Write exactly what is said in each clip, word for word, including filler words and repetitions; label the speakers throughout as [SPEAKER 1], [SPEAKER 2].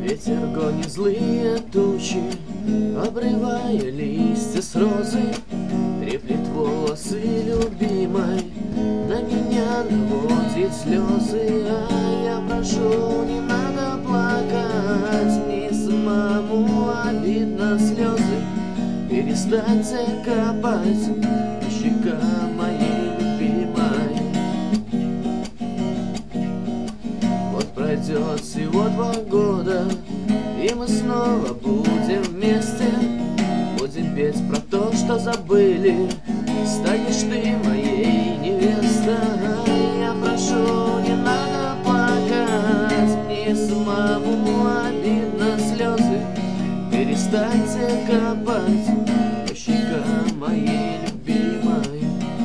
[SPEAKER 1] Ветер гонит злые тучи, обрывая листья с розы, треплет волосы любимой, на меня наводит слезы. А я прошу, не надо плакать, мне самому обидно слезы. Перестаньте капать по щекам моей любимой. Вот пройдет всего два года, и мы снова будем вместе. Будем петь про то, что забыли, станешь ты моей невестой. Я прошу, не надо плакать, мне самому обидно слезы. Перестаньте капать по щекам моей любимой.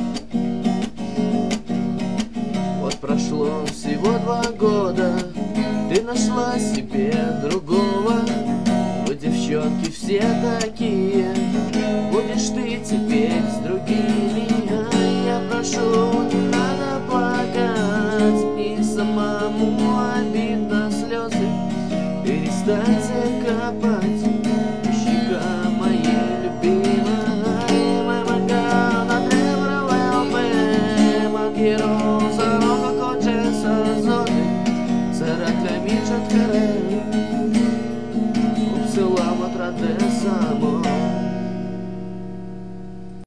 [SPEAKER 1] Вот прошло всего два года, ты нашла себе другого. Вы, девчонки, все такие, будешь ты теперь с другими. А я прошу, не надо плакать, мне самому обидно слезы. Перестаньте капать